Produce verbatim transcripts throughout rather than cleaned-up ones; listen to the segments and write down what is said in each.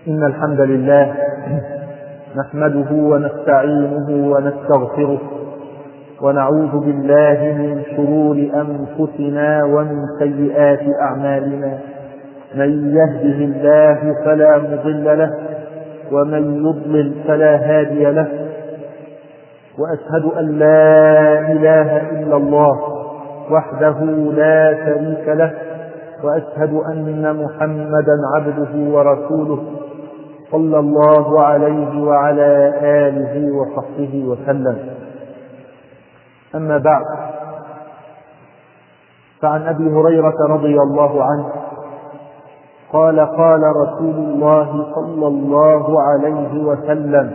إن الحمد لله نحمده ونستعينه ونستغفره ونعوذ بالله من شرور أنفسنا ومن سيئات أعمالنا. من يهده الله فلا مضل له ومن يضلل فلا هادي له، وأشهد أن لا إله إلا الله وحده لا شريك له، وأشهد أن محمدا عبده ورسوله صلى الله عليه وعلى آله وصحبه وسلم. أما بعد، فعن أبي هريرة رضي الله عنه قال قال رسول الله صلى الله عليه وسلم: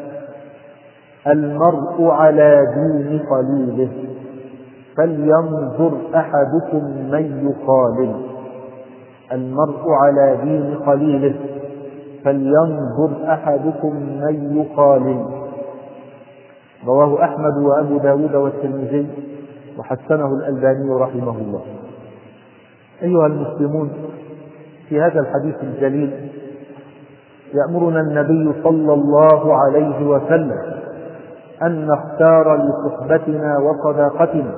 المرء على دين خليله فلينظر أحدكم من يخالل. المرء على دين خليله فلينظر أحدكم من يخالل. رواه أحمد وأبو داود والترمذي وحسنه الألباني رحمه الله. أيها المسلمون، في هذا الحديث الجليل يأمرنا النبي صلى الله عليه وسلم أن نختار لصحبتنا وصداقتنا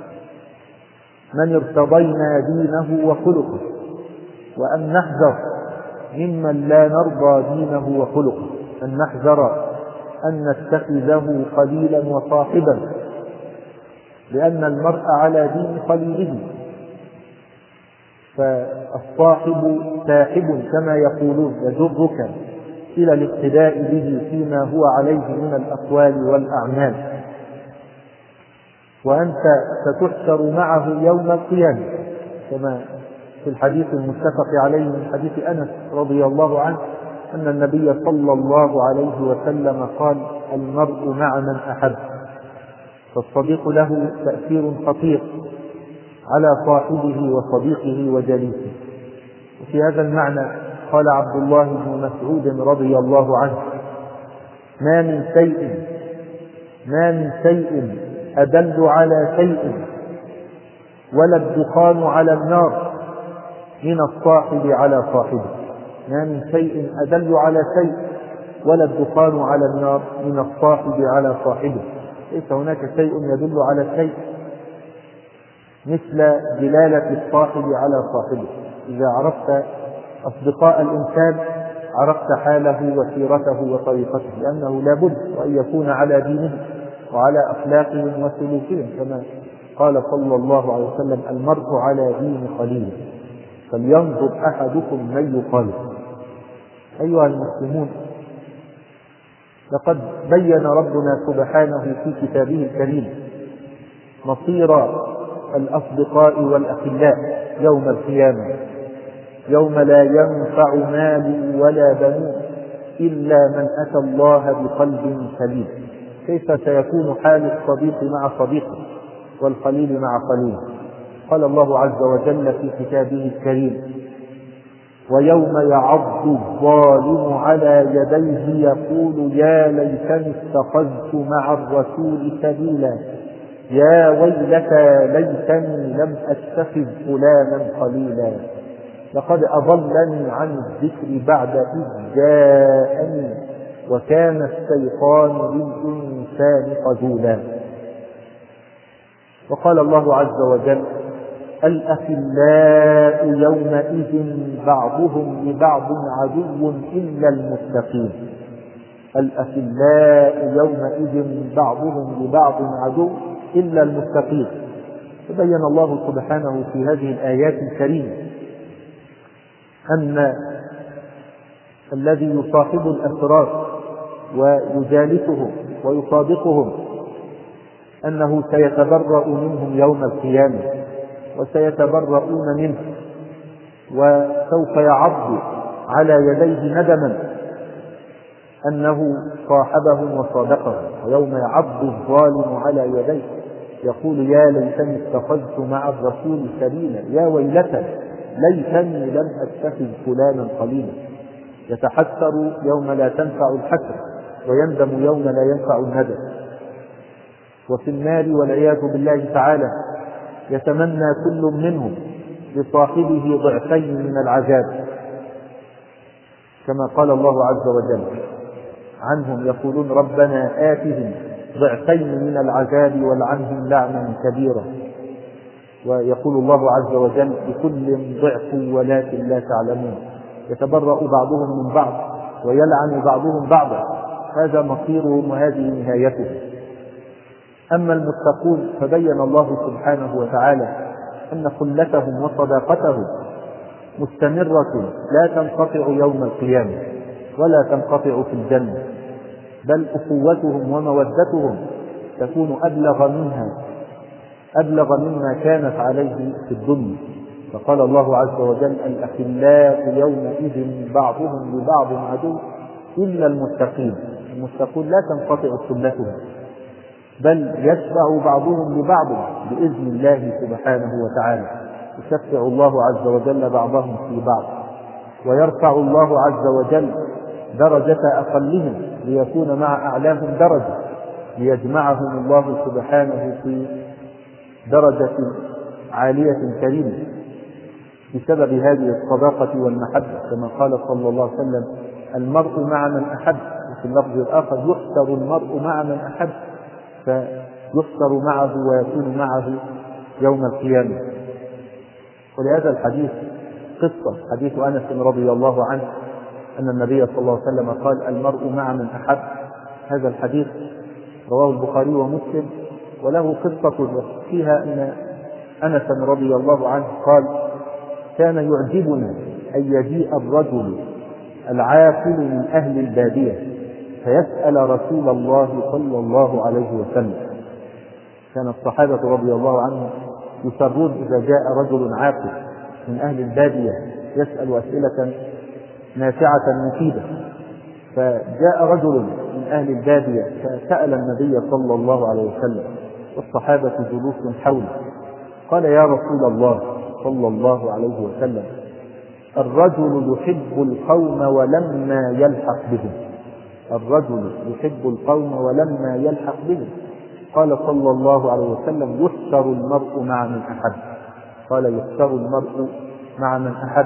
من ارتضينا دينه وخلقه، وأن نحذر ممن لا نرضى دينه وخلقه، أن نحذر أن نتخذه خليلا وصاحبا، لأن المرء على دين خليله. فالصاحب ساحب كما يقولون، يجرك إلى الاقتداء به فيما هو عليه من الأقوال والأعمال، وأنت ستحشر معه يوم القيامة، كما في الحديث المتفق عليه من حديث أنس رضي الله عنه أن النبي صلى الله عليه وسلم قال: المرء مع من أحب. فالصديق له تأثير خطير على صاحبه وصديقه وجليسه. وفي هذا المعنى قال عبد الله بن مسعود رضي الله عنه: ما من شيء ما من شيء أدل على شيء ولا الدخان على النار من الصاحب على صاحبه. ما من شيء أدل على شيء ولا الدخان على النار من الصاحب على صاحبه. ليس هناك شيء يدل على شيء مثل دلالة الصاحب على صاحبه. إذا عرفت أصدقاء الإنسان عرفت حاله وسيرته وطريقته، لأنه لابد وأن يكون على دينه وعلى أخلاقهم وسلوكهم، كما قال صلى الله عليه وسلم: المرء على دين خليله فلينظر أحدكم من يخالل. أيها المسلمون، لقد بين ربنا سبحانه في كتابه الكريم مصير الأصدقاء والأخلاء يوم القيامة، يوم لا ينفع مال ولا بنون إلا من أتى الله بقلب سليم. كيف سيكون حال الصديق مع صديقه والخليل مع خليله؟ قال الله عز وجل في كتابه الكريم: ويوم يعض الظالم على يديه يقول يا ليتني اتخذت مع الرسول سبيلا، يا ويلتى ليتني لم أتخذ فلانا خليلا، لقد أضلني عن الذكر بعد إذ جاءني وكان الشيطان للإنسان خذولا. وقال الله عز وجل: الأخلاء يومئذ بعضهم لبعض عدو إلا المتقين. الأخلاء يومئذ بعضهم لبعض عدو إلا المتقين. فبين الله سبحانه في هذه الآيات الكريمة أن الذي يصاحب الأسرار ويجالسهم ويصادقهم أنه سيتبرأ منهم يوم القيامة، وسيتبرؤون منه، وسوف يعض على يديه ندما أنه صاحبهم وصادقهم. ويوم يعض الظالم على يديه يقول يا ليتني اتخذت مع الرسول سبيلا، يا ويلتى ليتني لم أتخذ فلانا خليلا. يتحسر يوم لا تنفع الحسرة، ويندم يوم لا ينفع الندم. وفي النار والعياذ بالله تعالى يتمنى كل منهم لصاحبه ضعفين من العذاب، كما قال الله عز وجل عنهم يقولون ربنا آتهم ضعفين من العذاب والعنهم لعنا كبيرا. ويقول الله عز وجل لكل ضعف ولكن لا تعلمون. يتبرأ بعضهم من بعض ويلعن بعضهم بعضا، هذا مصيرهم وهذه نهايتهم. أما المتقون فبين الله سبحانه وتعالى أن خلتهم وصداقتهم مستمرة لا تنقطع يوم القيامة ولا تنقطع في الجنة، بل أخوتهم ومودتهم تكون أبلغ منها أبلغ مما كانت عليه في الدنيا. فقال الله عز وجل الأخلاء يومئذ بعضهم لبعض عدو إلا المتقين. المتقون لا تنقطع خلتهم، بل يشفع بعضهم لبعض بإذن الله سبحانه وتعالى. يشفع الله عز وجل بعضهم في بعض، ويرفع الله عز وجل درجة أقلهم ليكون مع أعلاهم درجة، ليجمعهم الله سبحانه في درجة عالية كريمة بسبب هذه الصداقة والمحبة، كما قال صلى الله عليه وسلم المرء مع من أحب. وفي اللفظ الآخر يحشر المرء مع من أحب، فيحشر معه ويكون معه يوم القيامة. ولهذا الحديث قصة، حديث أنس رضي الله عنه أن النبي صلى الله عليه وسلم قال المرء مع من أحب. هذا الحديث رواه البخاري ومسلم، وله قصة فيها أن أنس رضي الله عنه قال كان يعجبنا أن يجيء الرجل العاقل من أهل البادية فيسأل رسول الله صلى الله عليه وسلم. كان الصحابة رضي الله عنهم يسرون إذا جاء رجل عاقل من أهل البادية يسأل أسئلة نافعة مفيدة. فجاء رجل من أهل البادية فسأل النبي صلى الله عليه وسلم والصحابة جلوس حوله، قال يا رسول الله صلى الله عليه وسلم الرجل يحب القوم ولما يلحق بهم الرجل يحب القوم ولما يلحق بهم قال صلى الله عليه وسلم يحشر المرء مع من أحب. قال يحشر المرء مع من أحب.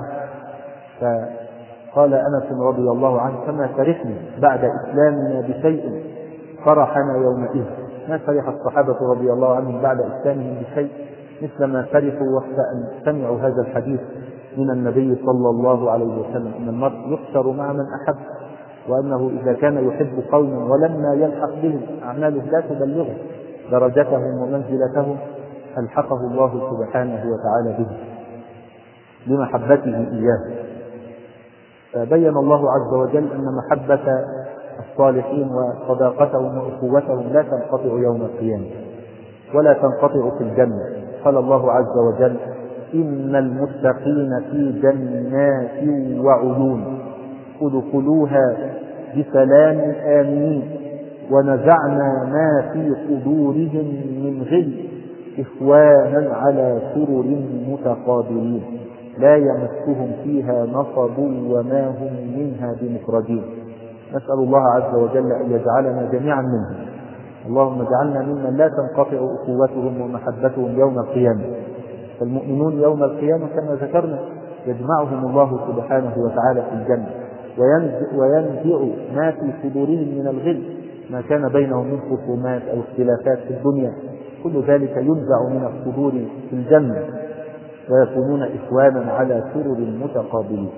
فقال أنس رضي الله عنه فما فرحنا بعد إسلامنا بشيء فرحنا يومئذ. ما فرح الصحابة رضي الله عنهم بعد إسلامهم بشيء مثل ما فرحوا وقت أن سمعوا هذا الحديث من النبي صلى الله عليه وسلم أن المرء يحشر مع من أحب، وأنه إذا كان يحب قوما ولما يلحق بهم أعماله لا تبلغه درجتهم ومنزلتهم ألحقه الله سبحانه وتعالى به لمحبته إياه. فبين الله عز وجل أن محبة الصالحين وصداقتهم وأخوتهم لا تنقطع يوم القيامة ولا تنقطع في الجنة. قال الله عز وجل إن المتقين في جنات وعيون ادخلوها بسلام آمنين ونزعنا ما في صدورهم من غل إخوانا على سرر متقابلين لا يمسهم فيها نصب وما هم منها بمخرجين. نسأل الله عز وجل أن يجعلنا جميعا منهم. اللهم اجعلنا ممن لا تنقطع أخوتهم ومحبتهم يوم القيامة. فالمؤمنون يوم القيامة كما ذكرنا يجمعهم الله سبحانه وتعالى في الجنة وينزع ما في صدورهم من الغل ما كان بينهم من خصومات أو اختلافات في الدنيا، كل ذلك ينزع من الصدور في الجنة ويكونون إخوانا على سرر متقابلين.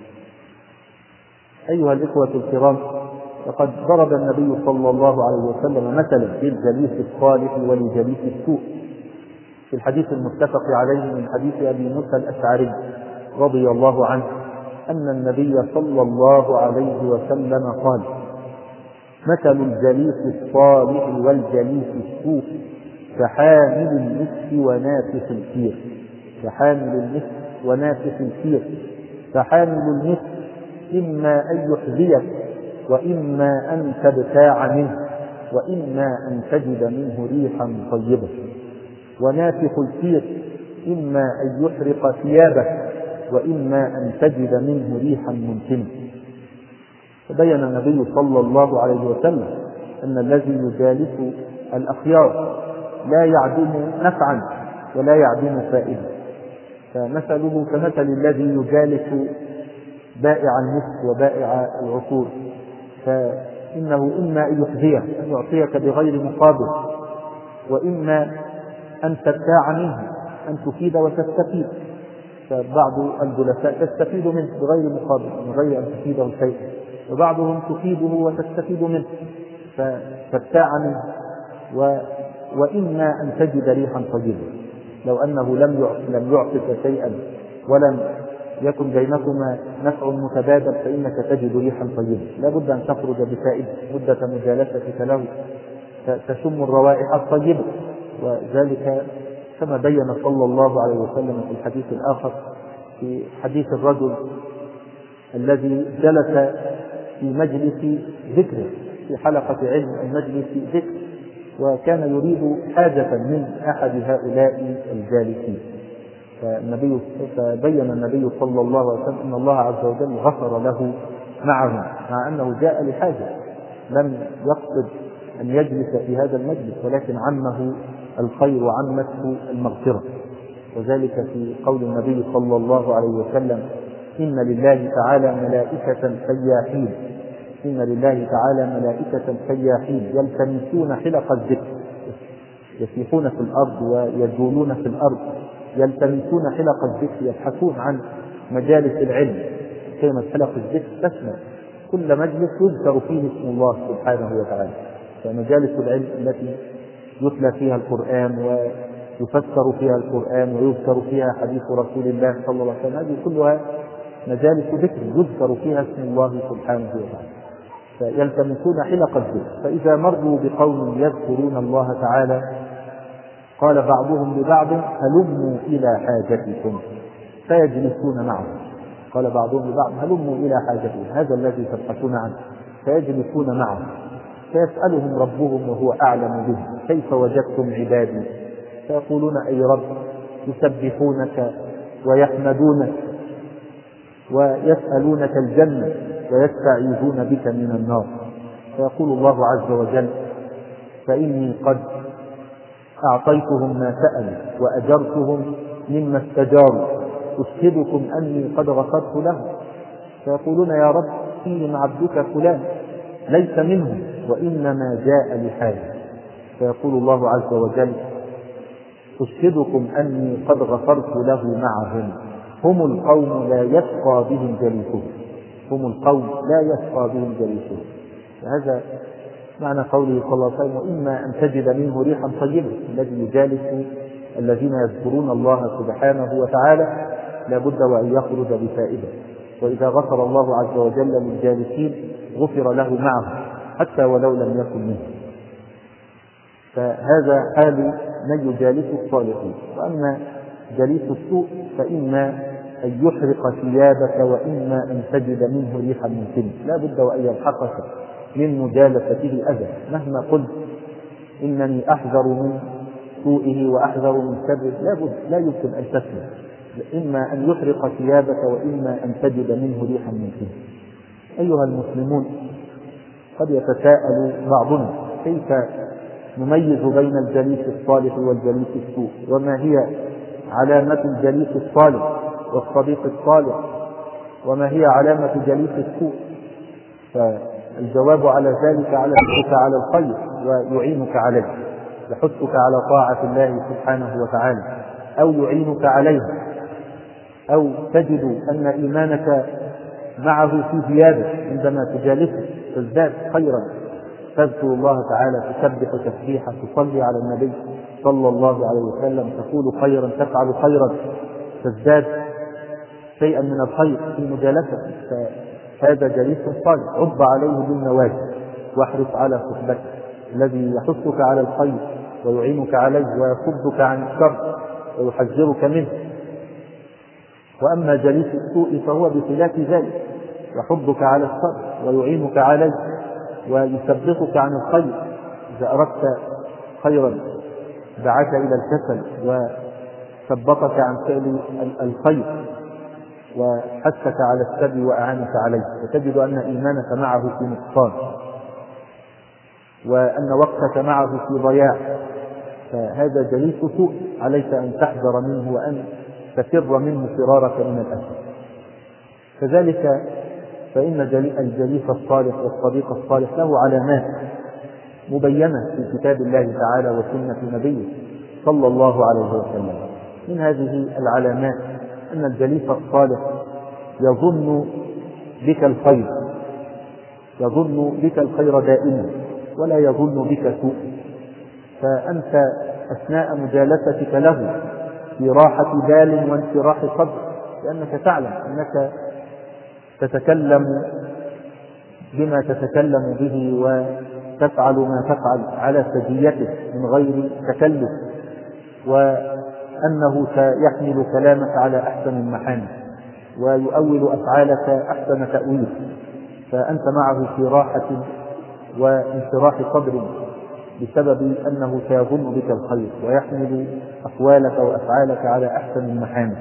أيها الإخوة الكرام، لقد ضرب النبي صلى الله عليه وسلم مثلا للجليس الصالح ولجليس السوء في الحديث المتفق عليه من حديث أبي موسى الأشعري رضي الله عنه أن النبي صلى الله عليه وسلم قال مثل الجليس الصالح والجليس السوء كحامل المسك ونافخ الكير كحامل المسك ونافخ الكير فحامل المسك إما أن يحذيك وإما أن تبتاع منه وإما أن تجد منه ريحا طيبة، ونافخ الكير إما أن يحرق ثيابك وإما أن تجد منه ريحا منتنة. فبين النبي صلى الله عليه وسلم أن الذي يجالس الأخيار لا يعدم نفعا ولا يعدم فائدة، فمثله كمثل الذي يجالس بائع المسك وبائع العطور، فإنه إما أن يحذيك أن يعطيك بغير مقابل، وإما أن تبتاع منه، أن تفيد وتستفيد. فبعض الجلساء تستفيد منه بغير مقابل من غير أن تفيده شيئا، وبعضهم تفيده وتستفيد منه فتبتاع منه. و... وإما أن تجد ريحا طيبة، لو أنه لم لم يعطك شيئا ولم يكن بينكما نفع متبادل فإنك تجد ريحا طيبة. لا بد أن تخرج بفائدة مدة مجالستك له تشم الروائح الطيبة. وذلك كما بين صلى الله عليه وسلم في الحديث الآخر، في حديث الرجل الذي جلس في مجلس ذكر، في حلقة علم المجلس ذكر، وكان يريد حاجة من أحد هؤلاء الجالسين، فالنبي فبين النبي صلى الله عليه وسلم أن الله عز وجل غفر له معهم، مع أنه جاء لحاجة، لم يقصد أن يجلس في هذا المجلس، ولكن عمه الخير وعمته المغفرة. وذلك في قول النبي صلى الله عليه وسلم: إن لله تعالى ملائكة سياحين إن لله تعالى ملائكة سياحين يلتمسون حلق الذكر، يسيحون في الأرض ويجولون في الأرض، يلتمسون حلق الذكر، يبحثون عن مجالس العلم. كلمة حلق الذكر تشمل كل مجلس يذكر فيه اسم الله سبحانه وتعالى، فمجالس العلم التي يتلى فيها القرآن ويفسر فيها القرآن ويذكر فيها حديث رسول الله صلى الله عليه وسلم، هذه كلها مجالس ذكر يذكر فيها اسم الله سبحانه وتعالى، فيلتمسون حلق الذكر. فإذا مروا بقوم يذكرون الله تعالى قال بعضهم لبعض: هلموا إلى حاجتكم، فيجلسون معه. قال بعضهم لبعض: هلموا إلى حاجتكم، هذا الذي تبحثون عنه، فيجلسون معه، فيسألهم ربهم وهو أعلم بهم: كيف وجدتم عبادي؟ فيقولون: أي رب، يسبحونك ويحمدونك ويسألونك الجنة ويستعيذون بك من النار. فيقول الله عز وجل: فإني قد أعطيتهم ما سألوا وأجرتهم مما استجاروا، أشهدكم أني قد غفرت لهم. فيقولون: يا رب، فيهم عبدك فلان ليس منهم وإنما جاء لحاجة. فيقول الله عز وجل: أشهدكم أني قد غفرت له معهم، هم القوم لا يشقى بهم جليسهم هم القوم لا يشقى بهم جليسهم. هذا معنى قوله صلى الله عليه وسلم: وإما أن تجد منه ريحا طيبة. الذي يجالس الذين يذكرون الله سبحانه وتعالى لابد وأن يخرج بفائدة، وإذا غفر الله عز وجل للجالسين غفر له معه حتى ولو لم يكن منه. فهذا حال من يجالس الصالحين. وأما جليس السوء فإما أن يحرق ثيابك وإما أن تجد منه ريحا من سن. لا بد وأن يلحقك من مجالسته أذى، مهما قلت إنني أحذر من سوءه وأحذر من شره، لا بد، لا يمكن أن تسلم. إما أن يحرق ثيابك وإما أن تجد منه ريحا من سن. أيها المسلمون، قد يتساءل بعضنا: كيف نميز بين الجليس الصالح والجليس السوء؟ وما هي علامة الجليس الصالح والصديق الصالح؟ وما هي علامة جليس السوء؟ فالجواب على ذلك: على حثك على الخير ويعينك عليه، يحثك على طاعة الله سبحانه وتعالى، أو يعينك عليه، أو تجد أن إيمانك معه في زيادة عندما تجالسه، تزداد خيرا، تذكر الله تعالى، تسبح تسبيحا، تصلي على النبي صلى الله عليه وسلم، تقول خيرا، تفعل خيرا، تزداد شيئا من الخير في مجالسته. فهذا جليس صالح. عض عليه بالنواجذ واحرص على صحبته، الذي يحثك على الخير ويعينك عليه ويصدك عن الشر ويحذرك منه. وأما جليس السوء فهو بخلاف ذلك، يحضك على الشر ويعينك عليه ويثبطك عن الخير. إذا أردت خيرا دعاك إلى الكسل وثبطك عن فعل الخير وحثك على السبي وأعانك عليه، وتجد أن إيمانك معه في نقصان وأن وقتك معه في ضياع. فهذا جليس سوء، عليك أن تحذر منه وأن تفر منه فرارك من الأسد. كذلك فإن الجليس الصالح والصديق الصالح له علامات مبينة في كتاب الله تعالى وسنة نبيه صلى الله عليه وسلم. من هذه العلامات أن الجليس الصالح يظن بك الخير، يظن بك الخير دائما ولا يظن بك سوء، فأنت أثناء مجالستك له في راحة بال وانشراح صدر، لأنك تعلم أنك تتكلم بما تتكلم به وتفعل ما تفعل على سجيته من غير تكلف، وأنه سيحمل كلامك على أحسن المحامل ويؤول أفعالك أحسن تأويل، فأنت معه في راحة وانشراح صدر بسبب أنه سيظن بك الخير ويحمل أقوالك وأفعالك على أحسن المحامل،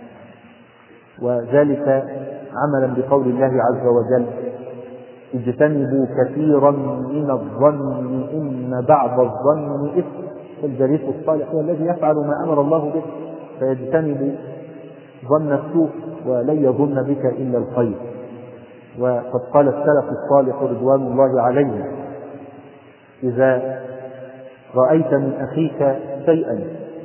وذلك عملا بقول الله عز وجل: اجتنبوا كثيرا من الظن إن بعض الظن إثم. الجليس الصالح هو الذي يفعل ما أمر الله به، فيجتنب ظن السوء ولن يظن بك إلا الخير. وقد قال السلف الصالح رضوان الله عليهم: إذا رأيت من أخيك شيئا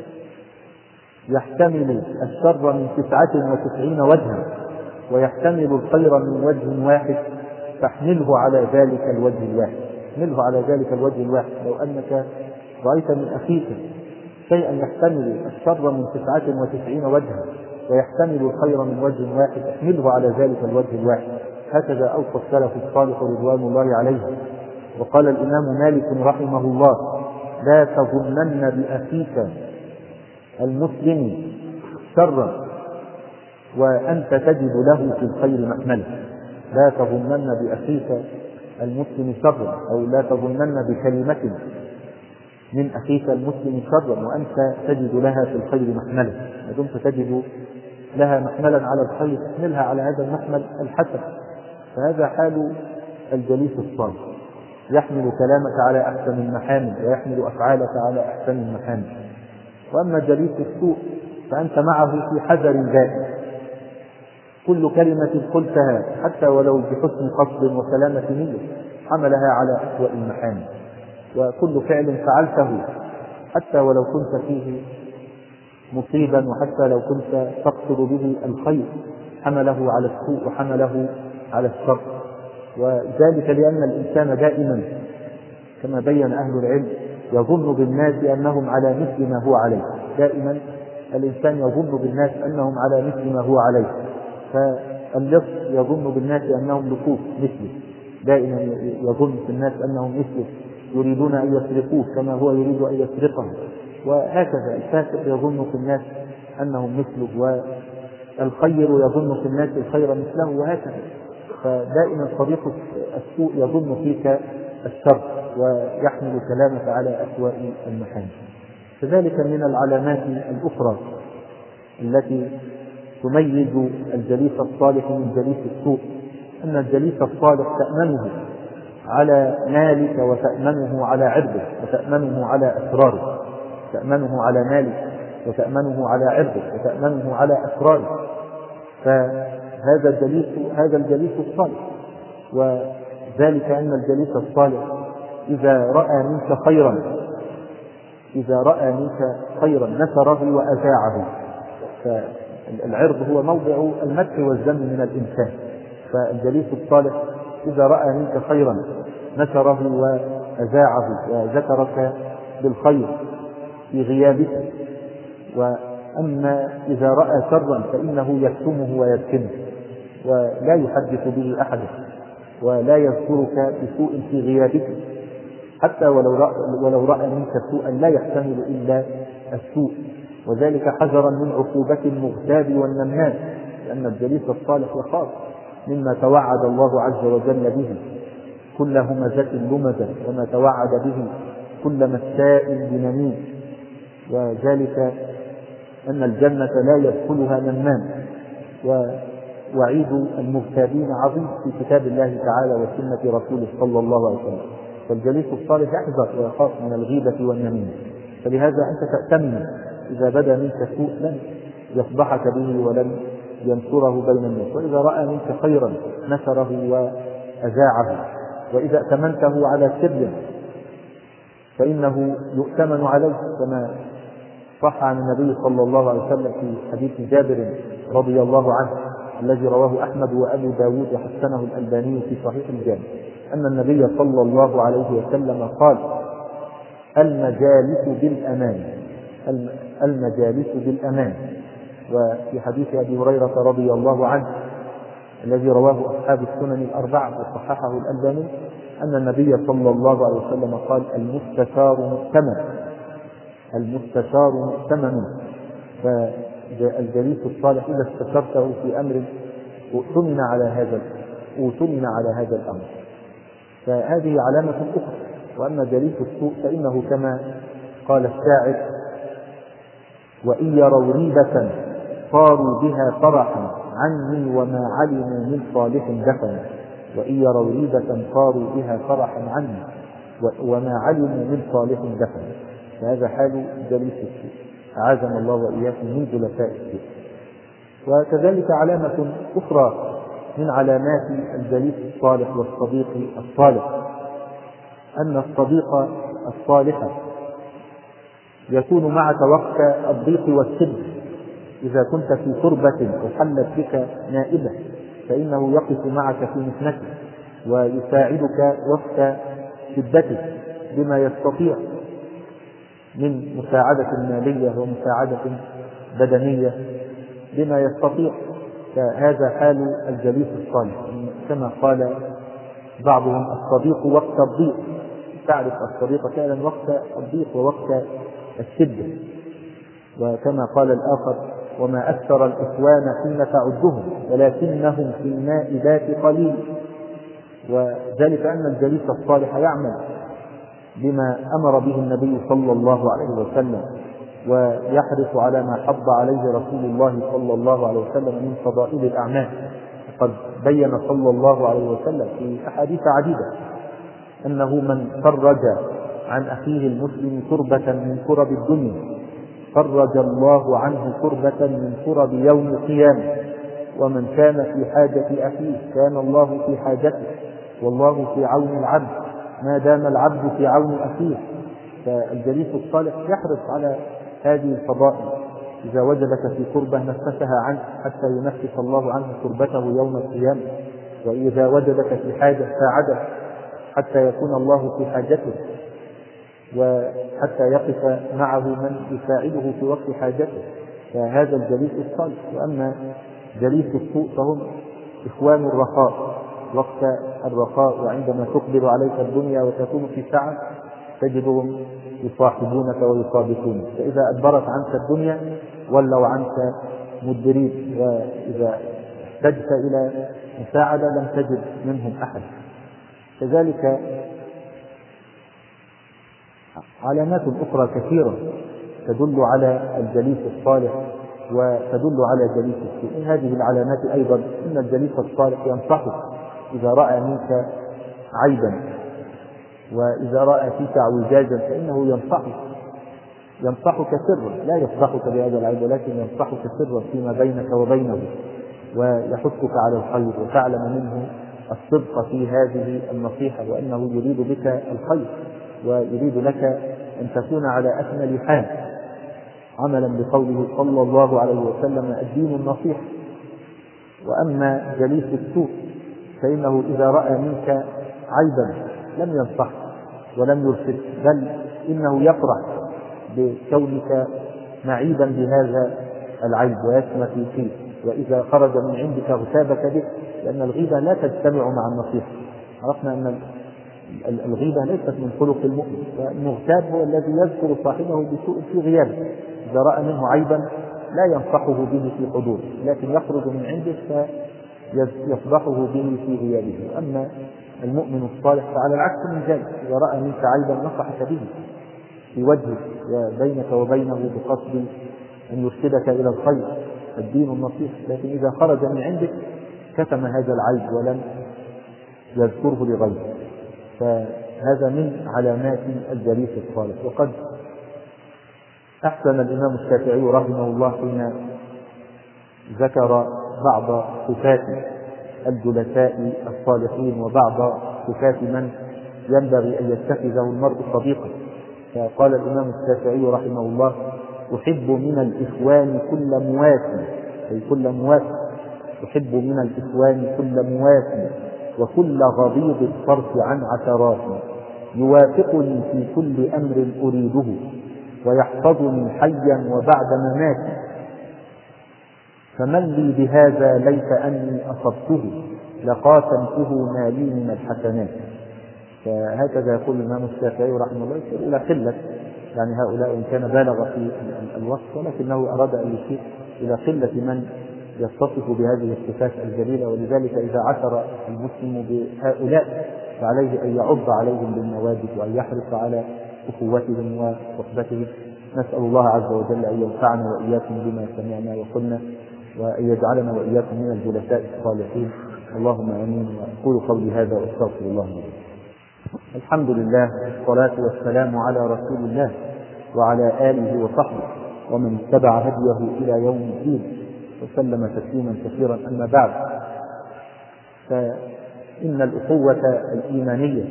يحتمل الشر من تسعة وتسعين وجها ويحتمل الخير من وجه واحد فاحمله على ذلك الوجه الواحد، احمله على ذلك الوجه الواحد. لو أنك رأيت من أخيك شيئا يحتمل الشر من تسعة وتسعين وجها ويحتمل الخير من وجه واحد احمله على ذلك الوجه الواحد. هكذا أوصى السلف الصالح رضوان الله عليه. وقال الإمام مالك رحمه الله: لا تظنن بأخيك المسلم شرا وأنت تجد له في الخير محملا. لا تظنن بأخيك المسلم شرا، أو لا تظنن بكلمة من أخيك المسلم شرا وأنت تجد لها في الخير محملا. ما دمت تجد لها محملا على الخير احملها على هذا المحمل الحسن. فهذا حال الجليس الصالح، يحمل كلامك على أحسن المحامل ويحمل أفعالك على أحسن المحامل. وأما جليس السوء فأنت معه في حذر دائم، كل كلمة قلتها حتى ولو بحسن قصد وسلامة نية حملها على أسوأ المحامل، وكل فعل فعلته حتى ولو كنت فيه مصيبا وحتى لو كنت تقصد به الخير حمله على السوء وحمله على الشر. وذلك لأن الإنسان دائما كما بين أهل العلم يظن بالناس أنهم على مثل ما هو عليه، دائما الإنسان يظن بالناس أنهم على مثل ما هو عليه. فاللص يظن بالناس أنهم لصوص مثله، دائما يظن في الناس أنهم مثله يريدون أن يسرقوه كما هو يريد أن يسرقهم، وهكذا الفاسق يظن في الناس أنهم مثله، والخير يظن في الناس الخير مثله، وهكذا. فدائما صديق السوء يظن فيك الشر ويحمل كلامك على أسوأ المحامل. كذلك من العلامات الأخرى التي تميز الجليس الصالح من جليس السوء أن الجليس الصالح تأمنه على مالك وتأمنه على عرضه وتأمنه على أسراره، تأمنه على مالك وتأمنه على عرضه وتأمنه على أسراره. فهذا الجليس هذا الجليس الصالح. وذلك أن الجليس الصالح إذا رأى منك خيرا إذا رأى منك خيرا نشره وأذاعه. فالعرض هو موضع المدح والذم من الإنسان، فالجليس الصالح إذا رأى منك خيرا نشره وأذاعه وذكرك بالخير في غيابك. وأما إذا رأى شرا فإنه يكتمه ويكتمه ولا يحدث به أحدا ولا يذكرك بسوء في غيابك، حتى ولو رأى, ولو رأى منك سوءا لا يحتمل إلا السوء، وذلك حذرا من عقوبة المغتاب والنمام، لأن الجليس الصالح يخاف مما توعد الله عز وجل به كل همزة لمزة وما توعد به كل مساء بنميم، وذلك أن الجنة لا يدخلها نمام. ووعيد المغتابين عظيم في كتاب الله تعالى وسنة رسوله صلى الله عليه وسلم. فالجليس الصالح يحذر ويخاف من الغيبة والنميمة، فلهذا أنت تأتمن إذا بدا منك سوء لن يفضحك به ولن ينشره بين الناس، وإذا رأى منك خيرا نشره وأذاعه، وإذا ائتمنته على سر فإنه يؤتمن عليه، كما صح عن النبي صلى الله عليه وسلم في حديث جابر رضي الله عنه الذي رواه أحمد وأبو داود وحسنه الألباني في صحيح الجامع، أن النبي صلى الله عليه وسلم قال: المجالس بالأمان، المجالس بالأمان. وفي حديث أبي هريرة رضي الله عنه الذي رواه أصحاب السنن الأربعة وصححه الألباني أن النبي صلى الله عليه وسلم قال: المستشار مؤتمن، المستشار مؤتمن. فالجليس الصالح إذا استشرته في أمر أؤتمن على هذا أؤتمن على هذا الأمر، فهذه علامة أخرى. وأما جليس السوء فإنه كما قال الشاعر: وإن يروا ريبة صاروا بها فرحا عني وما علموا من صالح دفن، وإن يروا ريبة صاروا بها فرحا عني وما علموا من صالح دفن. فهذا حال جليس السوء، أعاذنا الله وإياكم من جلساء السوء. وكذلك علامة أخرى من علامات الجليس الصالح والصديق الصالح أن الصديق الصالح يكون معك وقت الضيق والشدة. إذا كنت في كربة وحلت بك نائبة فإنه يقف معك في محنتك ويساعدك وقت شدتك بما يستطيع من مساعدة مالية ومساعدة بدنية بما يستطيع. فهذا حال الجليس الصالح، كما قال بعضهم: الصديق وقت الضيق. تعرف الصديق فعلا وقت الضيق ووقت الشدة. وكما قال الآخر: وما أكثر الإخوان حين تعدهم ولكنهم في النائبات قليل. وذلك أن الجليس الصالح يعمل بما أمر به النبي صلى الله عليه وسلم، ويحرص على ما حض عليه رسول الله صلى الله عليه وسلم من فضائل الأعمال. قد بين صلى الله عليه وسلم في أحاديث عديدة أنه من فرج عن أخيه المسلم كربة من كرب الدنيا فرج الله عنه كربة من كرب يوم القيامة، ومن كان في حاجة أخيه كان الله في حاجته، والله في عون العبد ما دام العبد في عون أخيه. فالجليس الصالح يحرص على هذه الفضائل. إذا وجدك في كربة نفسها عنه حتى ينفس الله عنه كربته يوم القيامة، وإذا وجدك في حاجة ساعدك حتى يكون الله في حاجته، وحتى يقف معه من يساعده في وقت حاجته. فهذا الجليس الصالح. وأما جليس السوء فهم إخوان الرخاء وقت الرخاء، وعندما تقبل عليك الدنيا وتكون في سعة تجدهم يصاحبونك ويصادقونك، فإذا أدبرت عنك الدنيا ولوا عنك مدبرين، وإذا احتجت إلى مساعدة لم تجد منهم أحد. كذلك علامات أخرى كثيرة تدل على الجليس الصالح وتدل على جليس السوء. من هذه العلامات أيضا أن الجليس الصالح ينصحك إذا رأى منك عيبا، وإذا رأى فيك اعوجاجا فإنه ينصحك ينصحك سرا، لا يفضحك بهذا العيب ولكن ينصحك سرا فيما بينك وبينه، ويحثك على الخير، وتعلم منه الصدق في هذه النصيحة، وأنه يريد بك الخير ويريد لك أن تكون على أكمل حال، عملا بقوله صلى الله عليه وسلم: الدين النصيحة. وأما جليس السوء فإنه إذا رأى منك عيبا لم ينصحك ولم يرشدك، بل إنه يفرح بكونك معيبا بهذا العيب ويشمت فيه، وإذا خرج من عندك اغتابك به، لأن الغيبة لا تجتمع مع النصيحة. عرفنا أن الغيبة ليست من خلق المؤمن، فالمغتاب هو الذي يذكر صاحبه بسوء في غيابه. إذا رأى منه عيبا لا ينصحه به في حضوره، لكن يخرج من عنده فيفضحه به في غيابه. أما المؤمن الصالح فعلى العكس من ذلك، إذا رأى منك عيبا نصحك به في وجهه وبينك وبينه بقصد أن يرشدك إلى الخير، الدين النصيحة. لكن إذا خرج من عندك كتم هذا العيب ولم يذكره لغيره، فهذا من علامات الجليس الصالح. وقد أحسن الإمام الشافعي رحمه الله حين ذكر بعض صفات الجلساء الصالحين وبعض صفات من ينبغي أن يتخذه المرء صديقا. فقال الإمام الشافعي رحمه الله: أحب من الإخوان كل مواسي، أي كل مواسي، أحب من الإخوان كل مواسي وكل غضيض الطرف عن عثراتي، يوافقني في كل أمر أريده ويحفظني حيا وبعد مماتي، فمن لي بهذا ليس أني أصبته لقاسمته ما لي من الحسنات. فهكذا يقول الإمام الشافعي رحمه الله، يشير إلى قلة يعني هؤلاء، إن كان بالغ في الوصف ولكنه أراد أن يشير إلى قلة من يتصف بهذه الصفات الجليلة. ولذلك إذا عثر المسلم بهؤلاء فعليه أن يعض عليهم بالنواجذ وأن يحرص على أخوتهم وصحبتهم. نسأل الله عز وجل أن ينفعنا وإياكم بما سمعنا وقلنا، وأن يجعلنا وإياكم من الجلساء الصالحين. اللهم آمين. وأقول قولي هذا وأستغفر الله لي. الحمد لله والصلاة والسلام على رسول الله وعلى آله وصحبه ومن اتبع هديه إلى يوم الدين وسلم تسليما كثيرا. أما بعد، فإن الأخوة الإيمانية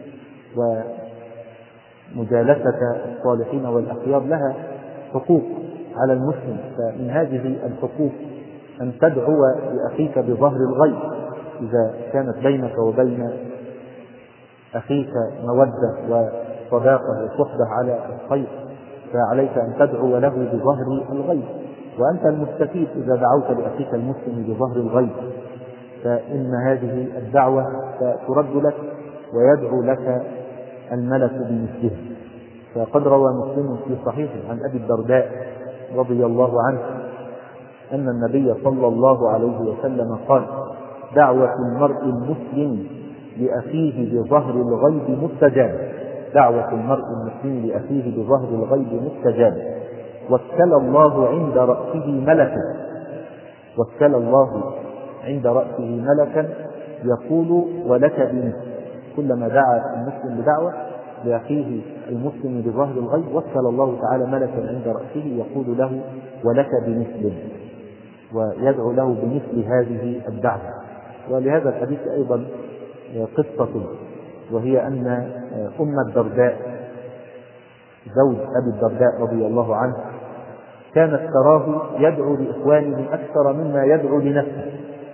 ومجالسة الصالحين والأخيار لها حقوق على المسلم. فمن هذه الحقوق أن تدعو لأخيك بظهر الغيب إذا كانت بينك وبين أخيك مودة وصداقة وصحبة على الخير، فعليك أن تدعو له بظهر الغيب. وأنت المستفيد إذا دعوت لأخيك المسلم بظهر الغيب، فإن هذه الدعوة ترد لك ويدعو لك الملك بمثلها. فقد روى مسلم في صحيحه عن أبي الدرداء رضي الله عنه أن النبي صلى الله عليه وسلم قال: دعوة المرء المسلم لأخيه بظهر الغيب مستجابة، دعوة المرء المسلم لأخيه بظهر الغيب مستجابة، وكل الله عند رأسه ملكا، وكل الله عند رأسه ملكا يقول ولك بمثل. كلما دعا المسلم بدعوة لأخيه المسلم بظهر الغيب وكل الله تعالى ملكا عند رأسه يقول له ولك بمثل، ويدعو له بمثل هذه الدعوة. ولهذا الحديث أيضا قصة، وهي أن أم الدرداء زوج أبي الدرداء رضي الله عنه كانت تراه يدعو لإخوانه أكثر مما يدعو لنفسه،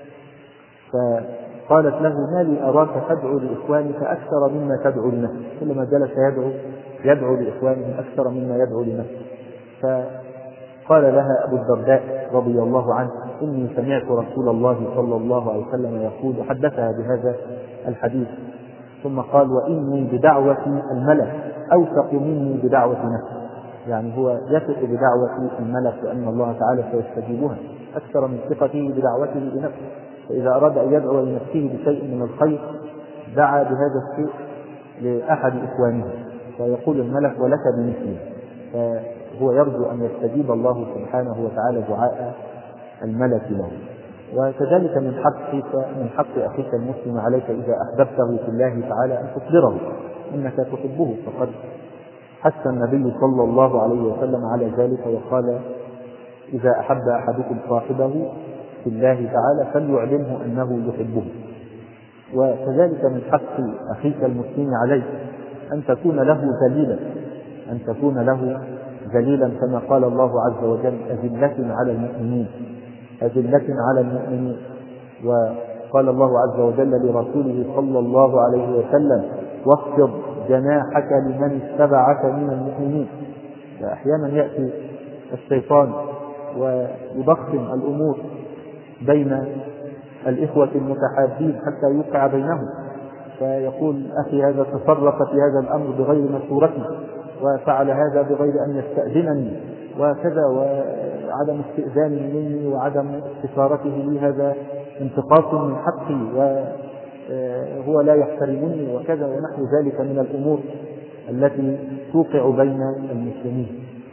فقالت له: ما لي أراك تدعو لإخوانك أكثر مما تدعو لنفسك؟ كلما جلس يدعو يدعو لإخوانه أكثر مما يدعو لنفسه. فقال لها أبو الدرداء رضي الله عنه: إني سمعت رسول الله صلى الله عليه وسلم يقول، حدثها بهذا الحديث، ثم قال: وإني بدعوة الملك أوثق مني بدعوة نفسي. يعني هو يثق بدعوة الملك وأن الله تعالى سيستجيبها أكثر من ثقته بدعوته لنفسه. فإذا أراد أن يدعو لنفسه بشيء من الخير دعا بهذا الشيء لأحد إخوانه فيقول الملك ولك بمثله، فهو يرجو أن يستجيب الله سبحانه وتعالى دعاء الملك له. وكذلك من حقك من حق أخيك المسلم عليك إذا أحببته في الله تعالى أن تخبره إنك تحبه، فقد حث النبي صلى الله عليه وسلم على ذلك وقال: إذا أحب أحدكم صاحبه في الله تعالى فليعلمه أنه يحبه. وكذلك من حق أخيك المسلم عليك أن تكون له ذليلا، أن تكون له ذليلا كما قال الله عز وجل: أذلة على المؤمنين، أذلة على المؤمنين. وقال الله عز وجل لرسوله صلى الله عليه وسلم: واخفض جناحك لمن اتبعك من المؤمنين. فأحيانا يأتي الشيطان ويضخم الأمور بين الإخوة المتحابين حتى يوقع بينهم، فيقول: أخي هذا تصرف في هذا الأمر بغير مشورتي، وفعل هذا بغير أن يستأذنني وكذا، وعدم استئذانه مني وعدم استشارته لي هذا انتقاص من حقي، وهو لا يحترمني وكذا ونحو ذلك من الأمور التي توقع بين المسلمين.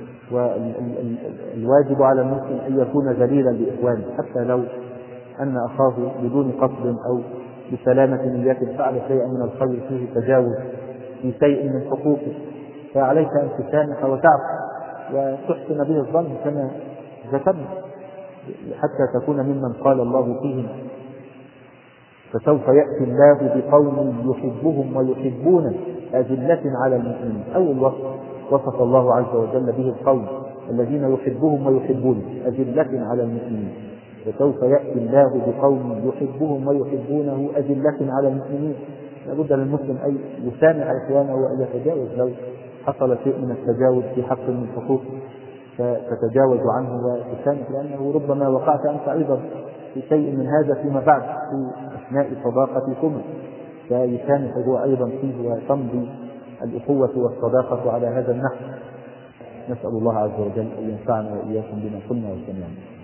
والواجب على المسلم أن يكون ذليلا لإخوانه حتى لو أن أخاه بدون قصد أو بسلامة نية فعل شيئا من الخير فيه تجاوز في شيء من حقوقه، فعليك أن تسامح وتعفو وتحسن به الظن كما ذكرنا. حتى تكون ممن قال الله فيهم فسوف يأتي الله بقوم يحبهم ويحبونه أذلة على المؤمنين. أول وصف وصف الله عز وجل به القوم الذين يحبهم ويحبونه أذلة على المؤمنين. فسوف يأتي الله بقوم يحبهم ويحبونه أذلة على المؤمنين. لابد للمسلم أن يسامح إخوانه وأن يتجاوز لو حصل شيء من التجاوز في حق من الحقوق فتتجاوز عنه وتسامح، لأنه ربما وقعت أنت أيضا في شيء من هذا فيما بعد في أثناء صداقتكما، فيسامح هو أيضا فيه وتمضي الأخوة والصداقة على هذا النحو. نسأل الله عز وجل أن ينفعنا وإياكم بما قلنا وسمعنا.